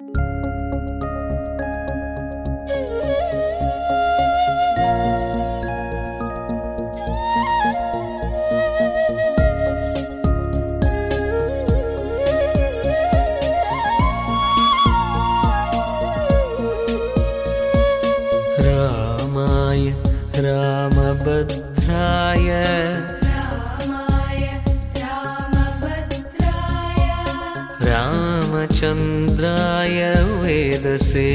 रामभद्राय रामचन्द्राय वेदसे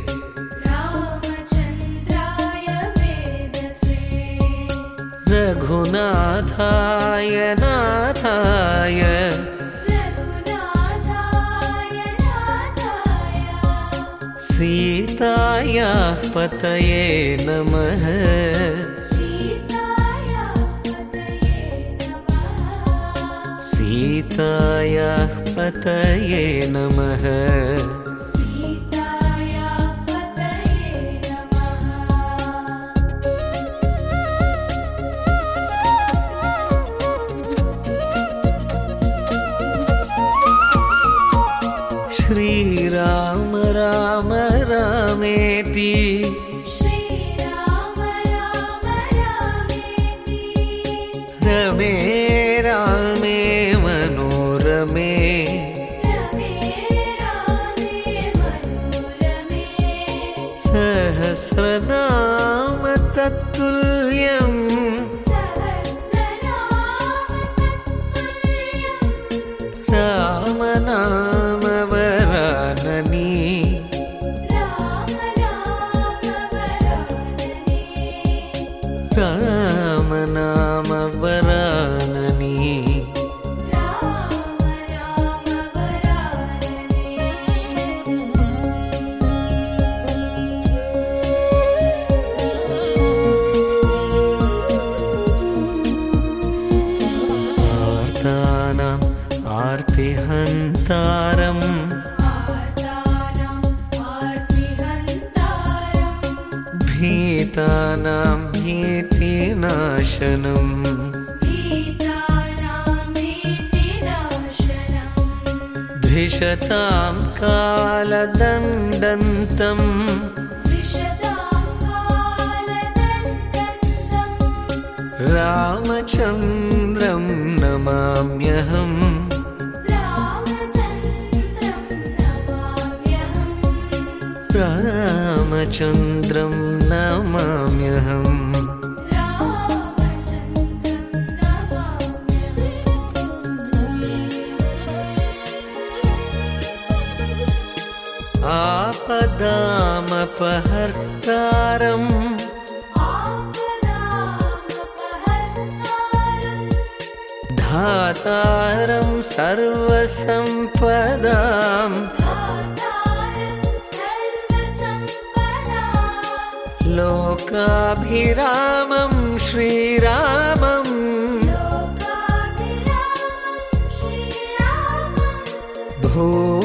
रघुनाथाय नाथाय सीतायाः पतये नमः सीतायाः पतये नमः श्रीराम राम रामेति रमे रामे मनोरमे सहस्रनाम तत्तुल्यम् राम नाम वराननी राम नाम वराननी आर्तानाम् आर्तिहन्तारम् भीतानां भीतिनाशनम् धिषतां कालदण्डन्तम् रामचन्द्रं नमाम्यहम् रामचन्द्रं नमाम्यहम् आपदामपहर्तारम् धातारं सर्वसम्पदाम् लोकाभिरामं श्रीरामम् भू